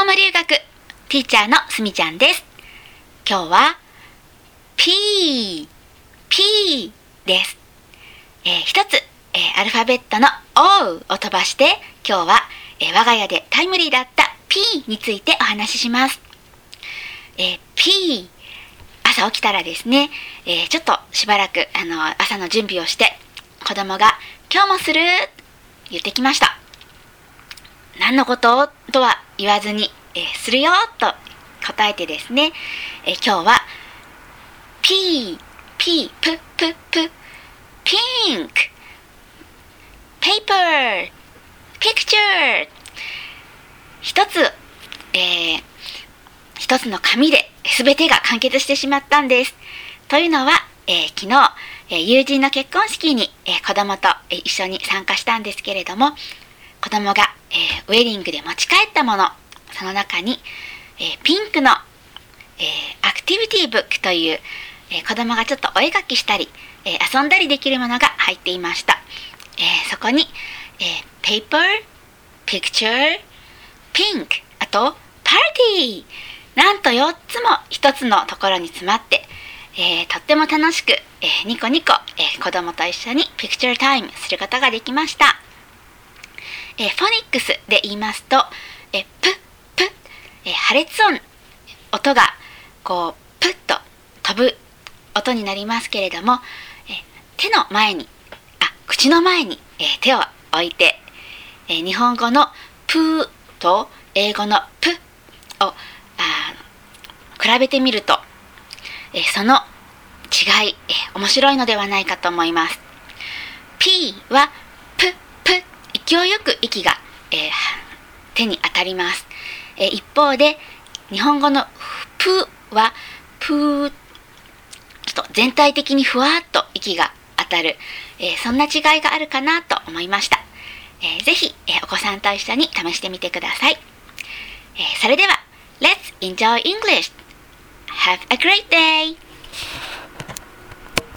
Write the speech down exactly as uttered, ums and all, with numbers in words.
ーム留学ティーチャーのすみちゃんです。今日は P P です。えー、一つ、えー、アルファベットの O を飛ばして今日は、えー、我が家でタイムリーだった P についてお話しします。えー、P 朝起きたらですね、えー、ちょっとしばらくあの朝の準備をして子供が今日もする言ってきました。何のこととは言わずに、えー、するよと答えてですね、えー、今日は P P P P P Pink Paper Picture 一つ、えー、一つの紙で全てが完結してしまったんです。というのは、えー、昨日、えー、友人の結婚式に、えー、子供と、えー、一緒に参加したんですけれども、子供が、えー、ウェディングで持ち帰ったもの、その中に、えー、ピンクの、えー、アクティビティブックという、えー、子供がちょっとお絵描きしたり、えー、遊んだりできるものが入っていました。えー、そこに、えー、Paper Picture Pink あと Party なんとよっつもひとつのところに詰まって、えー、とっても楽しく、えー、ニコニコ、えー、子供と一緒にピクチャータイムすることができました。えー、フォニックスで言いますと、えー、プップッ、えー、破裂音、音がこうプッと飛ぶ音になりますけれども、えー、手の前にあ口の前に、えー、手を置いて、えー、日本語のプーと英語のプをあ比べてみると、えー、その違い、えー、面白いのではないかと思います。 P はプップッ勢いよく息が、えー、手に当たります。えー、一方で日本語のプはプーちょっと全体的にふわっと息が当たる、えー、そんな違いがあるかなと思いました。えー、ぜひ、えー、お子さんと一緒に試してみてください。えー、それでは Let's enjoy English! Have a great day!